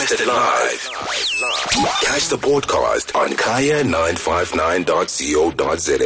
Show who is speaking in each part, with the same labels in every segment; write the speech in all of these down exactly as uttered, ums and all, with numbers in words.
Speaker 1: Broadcasted live. Catch the podcast on kaya nine five nine dot co dot za.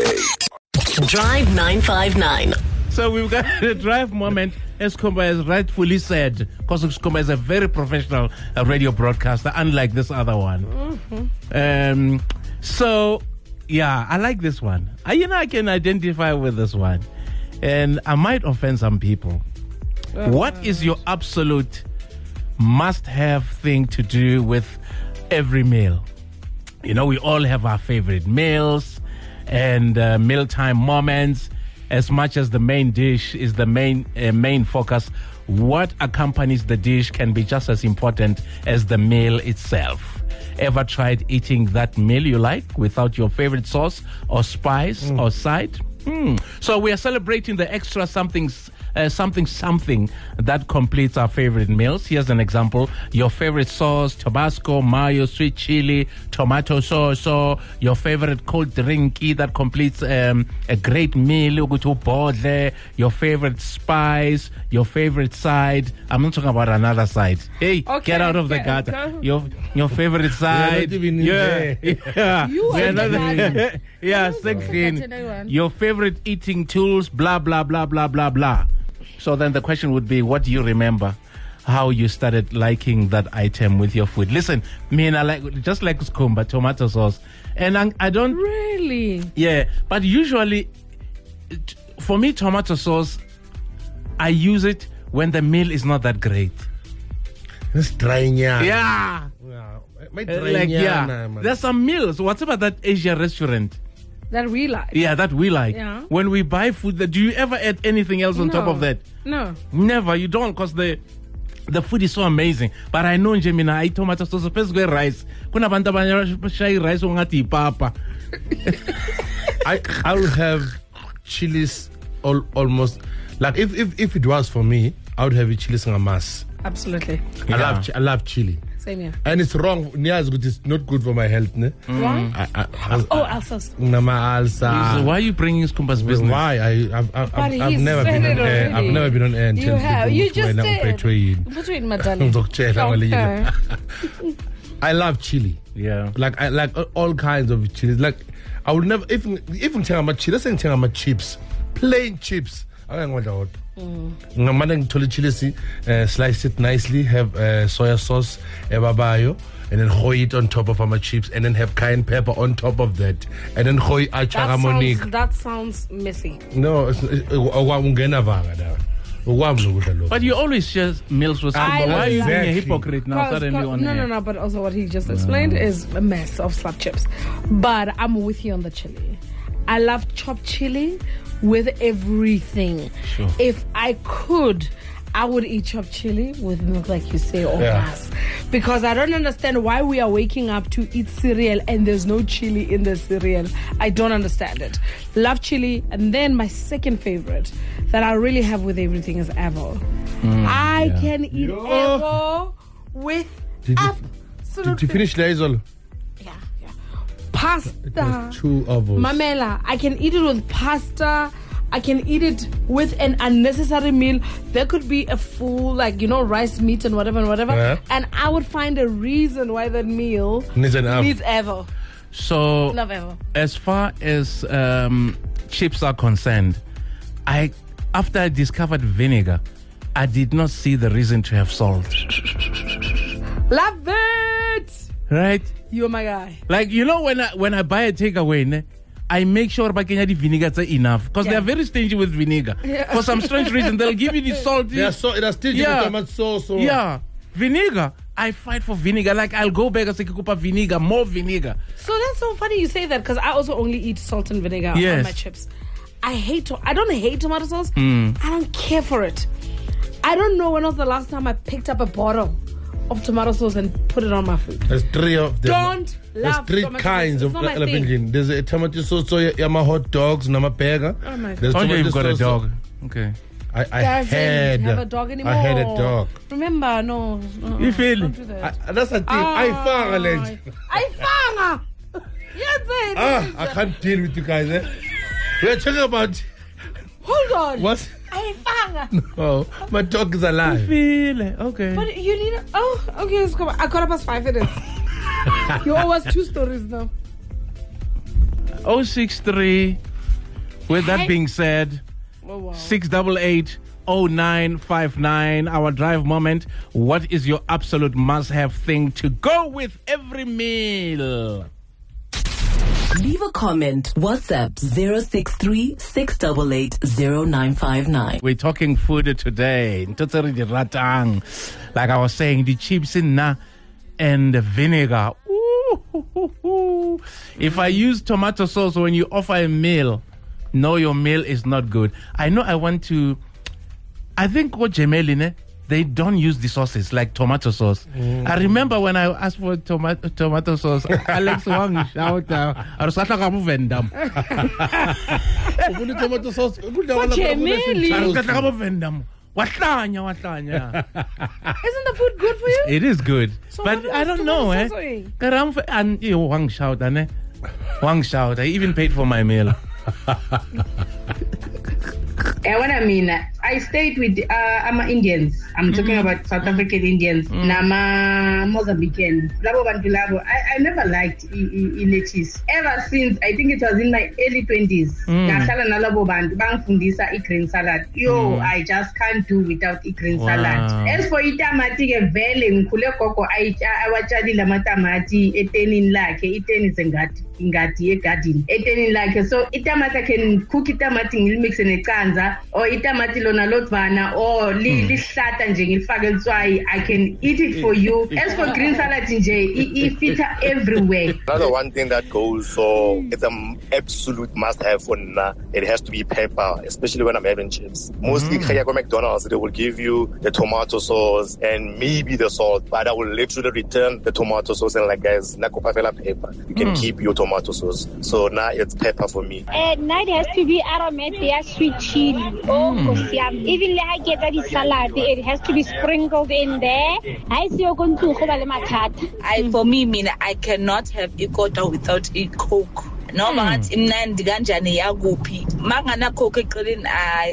Speaker 2: Drive nine five nine.
Speaker 3: So we've got a drive moment, as Kumba has rightfully said, because Kumba is a very professional uh, radio broadcaster, unlike this other one. Mm-hmm. Um, so, yeah, I like this one. I, you know, I can identify with this one. And I might offend some people. Uh, what is your absolute must-have thing to do with every meal? You know, we all have our favorite meals and uh, mealtime moments. As much as the main dish is the main uh, main focus, what accompanies the dish can be just as important as the meal itself. Ever tried eating that meal you like without your favorite sauce or spice mm. or side? Hmm. So we are celebrating the extra somethings, uh, something, something that completes our favorite meals. Here's an example. Your favorite sauce, Tabasco, mayo, sweet chili, tomato sauce, or your favorite cold drinky that completes um, a great meal. Your favorite spice, your favorite side. I'm not talking about another side. Hey,
Speaker 4: okay,
Speaker 3: get out of the
Speaker 4: okay,
Speaker 3: gutter.
Speaker 4: okay.
Speaker 3: Your your favorite side.
Speaker 4: Yeah.
Speaker 3: Yeah.
Speaker 4: You
Speaker 3: We're
Speaker 4: are
Speaker 3: not-
Speaker 4: the
Speaker 3: yeah,
Speaker 4: You
Speaker 3: section.
Speaker 4: are the
Speaker 3: Your favorite eating tools, blah, blah, blah, blah, blah, blah. So then the question would be, what do you remember? How you started liking that item with your food? Listen, me and I like, just like Skumba, tomato sauce. And I, I don't...
Speaker 4: Really?
Speaker 3: Yeah, but usually, it- for me, tomato sauce, I use it when the meal is not that great.
Speaker 5: It's dry nyana.
Speaker 3: Yeah.
Speaker 5: Yeah. My
Speaker 3: Uh,
Speaker 5: dry
Speaker 3: like, yeah.
Speaker 5: nyana, man.
Speaker 3: There's some meals. What's about that Asia restaurant?
Speaker 4: That we like.
Speaker 3: Yeah, that we like.
Speaker 4: Yeah.
Speaker 3: When we buy food, that do you ever add anything else on top
Speaker 4: No.
Speaker 3: of that?
Speaker 4: No.
Speaker 3: Never. You don't, because the the food is so amazing. But I know nje mina I tomato sauce phezu kwe rice. Kuna bantu abashayi rice ongathi ipapa.
Speaker 5: I I will have chilies all, almost like if, if if it was for me, I would have it chilies ngamas.
Speaker 4: Absolutely.
Speaker 5: I
Speaker 3: Yeah.
Speaker 5: love chi- I love chili.
Speaker 4: Same here.
Speaker 5: And it's wrong. Niyazi ukuthi it's not good for my health, ne?
Speaker 4: Why?
Speaker 5: I, I, I,
Speaker 4: Oh, Alsace.
Speaker 5: Nama alsa.
Speaker 3: So why are you bringing Skumba's business?
Speaker 5: Why? I I've, I've,
Speaker 4: But
Speaker 5: I've, I've
Speaker 4: he's
Speaker 5: never
Speaker 4: said
Speaker 5: been on
Speaker 4: it
Speaker 5: air.
Speaker 4: already.
Speaker 5: I've never been on air. and
Speaker 4: You
Speaker 5: tell
Speaker 4: have.
Speaker 5: people
Speaker 4: You
Speaker 5: which
Speaker 4: just
Speaker 5: way I'm
Speaker 4: did.
Speaker 5: betraying.
Speaker 4: Between madani.
Speaker 5: Ngizokutshela
Speaker 4: Okay.
Speaker 5: ngale. I love chili.
Speaker 3: Yeah.
Speaker 5: Like I like all kinds of chilies. Like I would never even even tell my chili. Let's say tell my chips, plain chips. I don't want that. Ngamane ngithole chili, uh, slice it nicely, have uh, soya sauce, ebabayo, and then hoy it on top of my chips, and then have cayenne pepper on top of that, and then hoy
Speaker 4: That
Speaker 5: acharamonique.
Speaker 4: sounds, that sounds messy.
Speaker 5: No, it's ungena vanga da. Ukwami ukudla lokho.
Speaker 3: But you always share meals with
Speaker 4: I
Speaker 3: Skumba. Why are you being a
Speaker 5: Exactly.
Speaker 3: hypocrite now
Speaker 4: Cause-
Speaker 3: suddenly
Speaker 4: cause-
Speaker 3: on
Speaker 4: no,
Speaker 3: air?
Speaker 4: no, no. But also what he just explained is a mess of slap chips. But I'm with you on the chili. I love chopped chili with everything.
Speaker 3: Sure.
Speaker 4: If I could, I would eat chopped chili with milk, like you say, or
Speaker 5: Yeah.
Speaker 4: gas. Because I don't understand why we are waking up to eat cereal and there's no chili in the cereal. I don't understand it. Love chili. And then my second favorite that I really have with everything is avo. I
Speaker 3: yeah.
Speaker 4: can eat
Speaker 5: Yo.
Speaker 4: avo with
Speaker 5: Did you-
Speaker 4: absolutely.
Speaker 5: Did you finish Laisol?
Speaker 4: Yeah, yeah. Pasta.
Speaker 5: Two ovals.
Speaker 4: Mamela, I can eat it with pasta. I can eat it with an unnecessary meal. There could be a full, like, you know, rice, meat, and whatever, and whatever.
Speaker 5: Yeah.
Speaker 4: And I would find a reason why that meal
Speaker 5: Needs an av.
Speaker 4: needs ever.
Speaker 3: So,
Speaker 4: Love ever.
Speaker 3: as far as um, chips are concerned, I after I discovered vinegar, I did not see the reason to have salt.
Speaker 4: Love it.
Speaker 3: Right?
Speaker 4: You're my guy.
Speaker 3: Like, you know, when I when I buy a takeaway, ne, I make sure the vinegar is enough because
Speaker 4: Yeah.
Speaker 3: they're very stingy with vinegar.
Speaker 4: Yeah.
Speaker 3: For some strange reason, they'll give you the salty.
Speaker 5: Yeah, so it has still
Speaker 3: Yeah.
Speaker 5: tomato sauce. So.
Speaker 3: Yeah, vinegar. I fight for vinegar. Like, I'll go back and say, "Kupa vinegar, more vinegar."
Speaker 4: So that's so funny you say that because I also only eat salt and vinegar
Speaker 3: Yes.
Speaker 4: on my chips. I hate. To- I don't hate tomato sauce.
Speaker 3: Mm.
Speaker 4: I don't care for it. I don't know when was the last time I picked up a bottle of tomato sauce and put it on my food.
Speaker 5: There's three of them.
Speaker 4: Don't
Speaker 5: There's
Speaker 4: love
Speaker 5: three
Speaker 4: tomato
Speaker 5: kinds
Speaker 4: sauce.
Speaker 5: of
Speaker 4: It's not my
Speaker 5: la-
Speaker 4: thing.
Speaker 5: lapha. There's a tomato sauce, so yama hot dogs, nama burger.
Speaker 4: Oh my God.
Speaker 5: There's
Speaker 3: Oh, yeah,
Speaker 5: tomato
Speaker 3: you've got a
Speaker 5: sauce-
Speaker 3: dog. Okay.
Speaker 5: I, I
Speaker 4: Doesn't
Speaker 5: had
Speaker 4: have a dog anymore.
Speaker 5: I had a dog.
Speaker 4: Remember, no. no
Speaker 3: You feel
Speaker 4: don't
Speaker 3: it?
Speaker 4: do that.
Speaker 5: I, that's a thing. I fanga lent.
Speaker 4: I fanga. Yes, it.
Speaker 5: Ah, I can't deal with you guys. Eh? We're talking about
Speaker 4: Hold on.
Speaker 5: what? Oh, my dog is alive.
Speaker 3: Feel it. Okay.
Speaker 4: But you need. A, oh, okay. Let's go. I got up past five minutes. You always two stories now.
Speaker 3: oh six three. With that being said,
Speaker 4: Oh, wow.
Speaker 3: six eight eight oh nine five nine. Our drive moment. What is your absolute must-have thing to go with every meal?
Speaker 2: Leave a comment. WhatsApp zero six three six eight eight zero nine five nine.
Speaker 3: We're talking food today. Ntotse re di ratang. Like I was saying, the chips in na and the vinegar. Ooh. If I use tomato sauce when you offer a meal, no, your meal is not good. I know I want to. I think what Gemeline, they don't use the sauces like tomato sauce. Mm. I remember when I asked for tomato tomato sauce, Alex Wang shout out. I was like, I'm vendam.
Speaker 5: Tomato sauce.
Speaker 3: Watlanya, watlanya.
Speaker 4: Isn't the food good for you?
Speaker 3: It is good,
Speaker 4: So
Speaker 3: but
Speaker 4: what
Speaker 3: I
Speaker 4: is
Speaker 3: don't
Speaker 4: tomato
Speaker 3: know, eh?
Speaker 4: sauce doing?
Speaker 3: Karam and you Wang shout, eh? Wang shout. I even paid for my meal.
Speaker 6: Yeah, what I mean, I stayed with, uh, I'm Indians. I'm mm-hmm. talking about South African Indians. Mm-hmm. Nama Mozambican. Labo bantu labo. I, I never liked I- I- lettuce. Ever since, I think it was in my early twenties. Nahlala nalabo bantu bangifundisa i-green salad. Yo, mm. I just can't do without i-green
Speaker 3: Wow.
Speaker 6: salad. As for itamati ke vele ngikhule gogo awatshalile amatamati etenini lakhe. Iteni is ingadi, ingadi egarden. Etenini lakhe. So itamati I can cook itamati ngilmix necandza. Or itamati lona lotvana or li lihlata nje ngilifake itswayi. I can eat it for you. As for green salad nje ifita everywhere.
Speaker 7: Another one thing that goes, so it's an absolute must-have for Nna. It has to be pepper, especially when I'm having chips. Mostly, mm. go McDonald's, they will give you the tomato sauce and maybe the salt, but I will literally return the tomato sauce and like, guys, nakopa fela pepper. You can mm. keep your tomato sauce. So now it's pepper for me.
Speaker 8: At night has to be aromatic, sweet chili. Oh, mm. Even like I get the salad, it has to be sprinkled in there. I see you going to
Speaker 9: I for me mean I cannot have ikota without a coke. No but imnandi kanjani yakuphi mangana coke eqeleni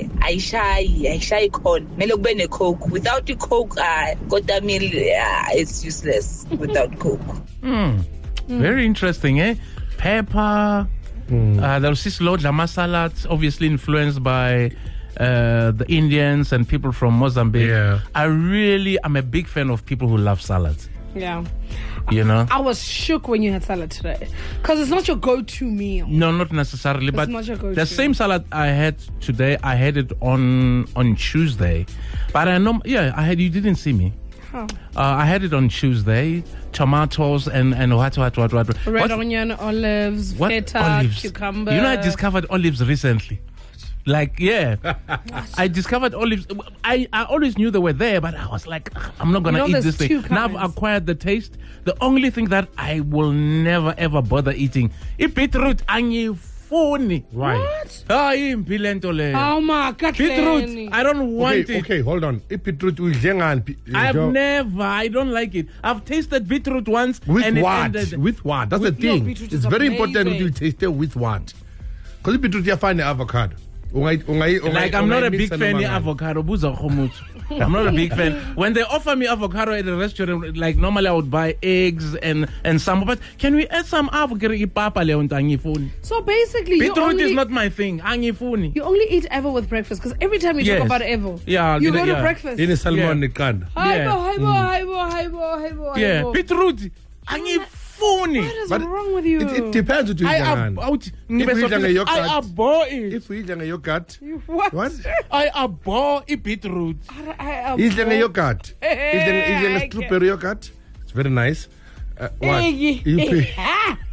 Speaker 9: ayishayi ayishayi khona mele kube ne coke. Without the coke uh, kota meal uh, it's useless without coke.
Speaker 3: Mm. Mm. Very interesting, eh? Pepper. Mm. Uh, there was this Lord Lama salad, obviously influenced by uh, the Indians and people from Mozambique.
Speaker 5: Yeah.
Speaker 3: I really am a big fan of people who love salads.
Speaker 4: Yeah.
Speaker 3: You know?
Speaker 4: I was shook when you had salad today. Because it's not your go-to meal.
Speaker 3: No, not necessarily.
Speaker 4: It's
Speaker 3: but
Speaker 4: not your go-to.
Speaker 3: the same salad I had today, I had it on on Tuesday. But I know, yeah, I had. You didn't see me.
Speaker 4: Huh.
Speaker 3: Uh, I had it on Tuesday. Tomatoes and and what what what what.
Speaker 4: Red
Speaker 3: what,
Speaker 4: onion, olives,
Speaker 3: what
Speaker 4: feta,
Speaker 3: olives?
Speaker 4: cucumber.
Speaker 3: You know, I discovered olives recently. Like, yeah, I discovered olives. I, I always knew they were there, but I was like, I'm not going to
Speaker 4: You know,
Speaker 3: eat this thing.
Speaker 4: two
Speaker 3: Now I've
Speaker 4: kinds.
Speaker 3: acquired the taste. The only thing that I will never, ever bother eating is beetroot. Angifuni.
Speaker 5: Right.
Speaker 4: What?
Speaker 3: Ah, impilo lento leyo.
Speaker 4: Oh my God.
Speaker 3: Beetroot, I don't want
Speaker 5: Okay,
Speaker 3: it.
Speaker 5: okay, hold on. Beetroot udle ngani?
Speaker 3: I've never, I don't like it. I've tasted beetroot once.
Speaker 5: With
Speaker 3: and it
Speaker 5: what?
Speaker 3: ended-
Speaker 5: With what? That's
Speaker 4: With-
Speaker 5: the
Speaker 4: no,
Speaker 5: thing.
Speaker 4: beetroot
Speaker 5: It's
Speaker 4: is
Speaker 5: very
Speaker 4: amazing.
Speaker 5: important to taste it with what. Because beetroot you find the avocado. Ungai- ungai- ungai-
Speaker 3: Like, I'm not
Speaker 5: ungai
Speaker 3: a
Speaker 5: mix
Speaker 3: big
Speaker 5: and
Speaker 3: fan of
Speaker 5: umangani.
Speaker 3: avocado. Buza khomuthu. I'm not a big fan. When they offer me avocado at a restaurant, like normally I would buy eggs and, and some, but can we add some avocado? Ipapa leyo nto angifuni.
Speaker 4: So basically, you
Speaker 3: Beetroot
Speaker 4: only,
Speaker 3: is not my thing. Angifuni.
Speaker 4: you only eat Evo with breakfast. Because every time we
Speaker 3: Yes.
Speaker 4: talk about Evo,
Speaker 3: Yeah,
Speaker 4: you
Speaker 3: you know,
Speaker 4: go to
Speaker 3: yeah.
Speaker 4: breakfast.
Speaker 5: In a salmon
Speaker 3: Yeah.
Speaker 5: neqanda.
Speaker 3: Yeah.
Speaker 4: Hibo, hibo, hibo, hibo, hibo,
Speaker 3: Yeah,
Speaker 4: hibo.
Speaker 3: beetroot. Angifuni.
Speaker 4: What is
Speaker 5: But
Speaker 4: wrong with you?
Speaker 5: It, it depends what you
Speaker 3: I
Speaker 5: eat.
Speaker 3: ab-
Speaker 5: ngani.
Speaker 3: out.
Speaker 5: we eat a yogurt-
Speaker 3: I abhor it.
Speaker 5: If we eat a yogurt,
Speaker 4: What?
Speaker 5: what?
Speaker 3: I abhor a beetroot.
Speaker 4: I am
Speaker 5: Eat a yogurt. Eat
Speaker 4: Hey,
Speaker 5: a
Speaker 4: I
Speaker 5: strawberry yogurt. It's very nice. Uh, what?
Speaker 4: Hey,
Speaker 5: You
Speaker 4: hey.
Speaker 5: pay-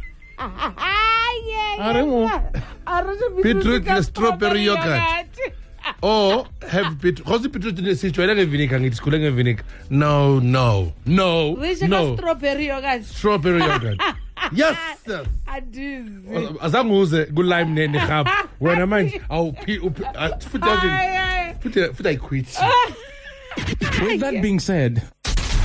Speaker 4: Beetroot
Speaker 5: with strawberry yogurt. Or have beetroot. Because the beetroot in the situation of vinegar, it's cooling a vinegar. No, no, no,
Speaker 4: Which
Speaker 5: no.
Speaker 4: strawberry yogurt?
Speaker 5: Strawberry yogurt. Yes, sir.
Speaker 4: I do.
Speaker 5: Azanguze kulime ne nehab. Wena manje awuphi futhi
Speaker 4: Ay, ay.
Speaker 5: futhi futhi I quit.
Speaker 3: With that being said,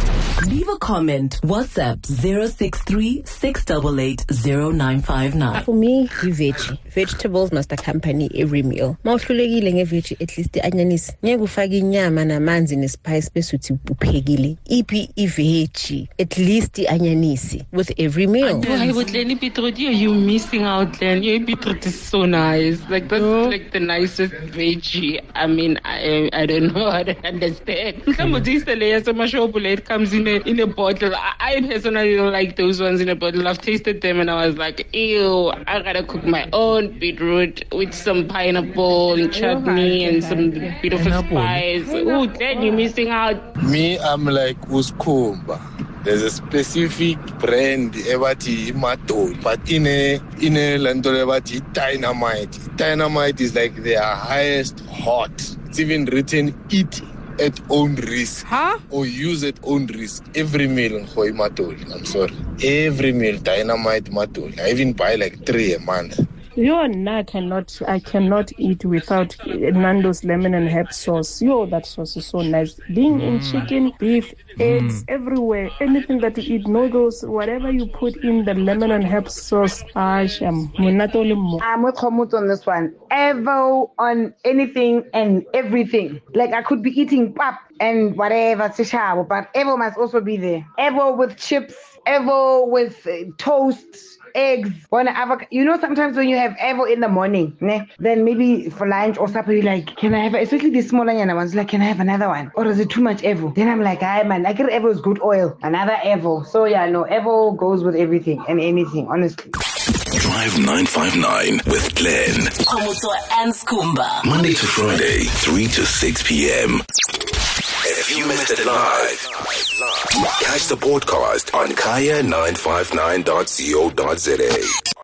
Speaker 2: Leave a comment. WhatsApp zero six three six eight eight zero nine five nine.
Speaker 10: For me, veggie. Vegetables must accompany every meal. Mawuhlulekile nge-veggie at least i-anyanisi. Ngeke ufake inyama namanzi nespice bese uthi uphekile. Iphi i-veggie at least i-anyanisi with every meal.
Speaker 11: Why would Lenny beetroot? You're missing out, Len. Your beetroot is so nice. Like that's oh. like the nicest veggie. I mean, I I don't know how to understand. Somebody used to lay some it comes in a in a bottle. I, I personally don't like those ones in a bottle. I've tasted them and I was like, ew, I gotta cook my own beetroot with some pineapple and chutney and some beautiful spice. Oh, then you're missing out.
Speaker 12: Me, I'm like Uskumba. There's a specific brand ebati Matol, but in a in a lento ebati Dynamite. Dynamite is like their highest hot. It's even written eat at own risk, huh? Or use at own risk. Every meal in Khoi Matol. I'm sorry. Every meal Dynamite Matol. I even buy like three a month.
Speaker 13: You and I cannot, I cannot eat without Nando's lemon and herb sauce. Yo, that sauce is so nice. Being mm. in chicken, beef, eggs, mm. everywhere. Anything that you eat, noodles, whatever you put in the lemon and herb sauce, I'm not only more.
Speaker 14: I'm with Khomut on this one. Evo on anything and everything. Like I could be eating pap and whatever, but Evo must also be there. Evo with chips, Evo with uh, toast. Eggs, one avocado. You know, sometimes when you have Evo in the morning, ne, then maybe for lunch or supper, you're like, can I have, especially the smaller ones, like, can I have another one? Or is it too much Evo? Then I'm like, hi man, I get Evo is good oil. Another Evo. So yeah, no, Evo goes with everything and anything, honestly.
Speaker 1: Drive nine five nine with Glenn.
Speaker 2: Khomotso and Skumba.
Speaker 1: Monday to Friday, three to six p.m. If you missed it live, catch the podcast on kaya nine five nine dot co dot za.